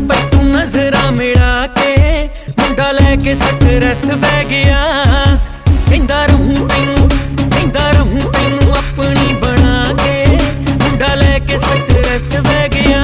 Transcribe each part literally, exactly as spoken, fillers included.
पैतू नजरा मिला के मुंडा लैके सट रस बह गया। कहंदा रहूं तैनू कहंदा रहूं तैनू अपनी बना के मुंडा लैके सट रस बह गया।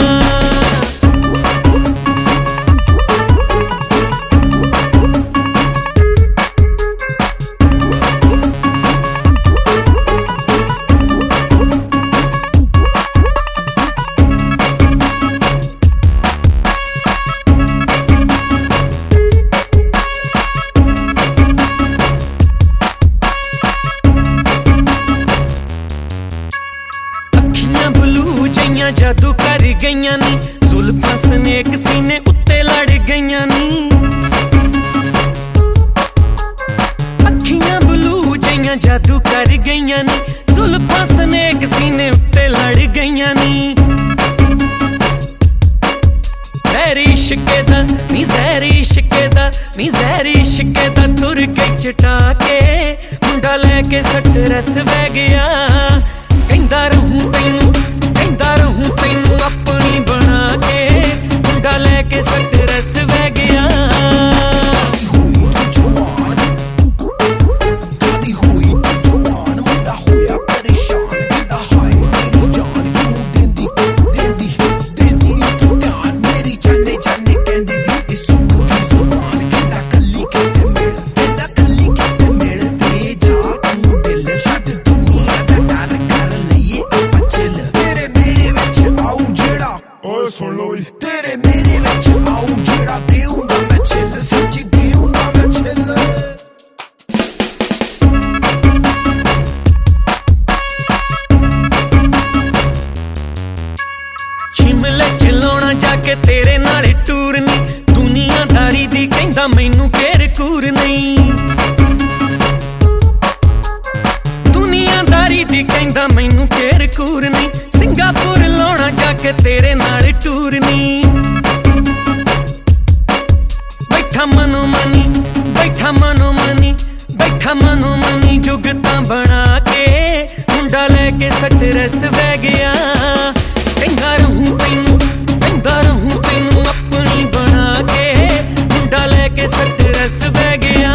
जादू कर गईयां नी जुल्फां स्नेक सीने उत्ते लड़ गईयां नी। अखियां ब्लू जइयां जादू कर गईयां नी जुल्फां स्नेक सीने उत्ते लड़ गईयां नी। ज़हरी इश्के दा नी ज़हरी इश्के दा नी ज़हरी इश्के दा तुर गई चटा के मुंडा लैके सट रस बह गया। कहंदा रहूं तैनू कहंदा रहूं तैनू अपनी बना के मुंडा लैके सट रस बह गया। सुन लो तेरे मेरे विच आऊ जेड़ा देऊंगा मैं छिल सच्ची देऊंगा मैं छिल। शिमले च लाउणा जाके तेरे नाल टूर नी दुनियादारी दी कहंदा मैनू केर कूर नहीं। दुनियादारी दी कहंदा मैनू केर कूर नहीं। सिंगापुर लाउणा जाके तेरे नाल टूर नी। बैठा मनो मनी बैठा मनो मनी बैठा मनो मनी जुगतां बना के मुंडा लैके सट रस बह गया। कहंदा रहूं तैनू कहंदा रहूं तैनू अपनी बना के मुंडा लैके सट रस बह गया।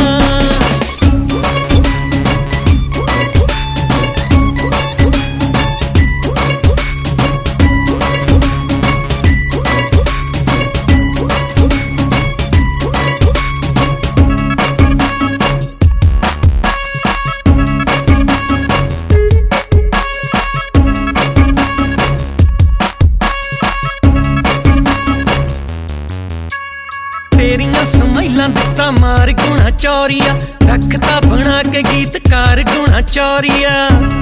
तेरियां समाइलां दित्ता मार गुणा चौरिया रखता बना के गीतकार गुणा चौरिया।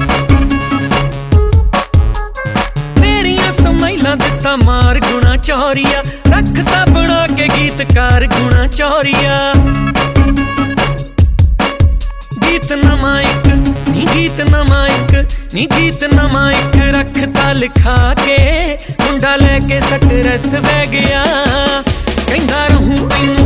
तेरियां समाइलां दित्ता मार गुणा चौरिया रखता बना के गीतकार गुणा चौरिया। गीत नवां इक नी गीत नवां इक नी गीत नवां इक रखता लिखा के मुंडा लैके सट रस बह गया। कहंदा रहूं तैनू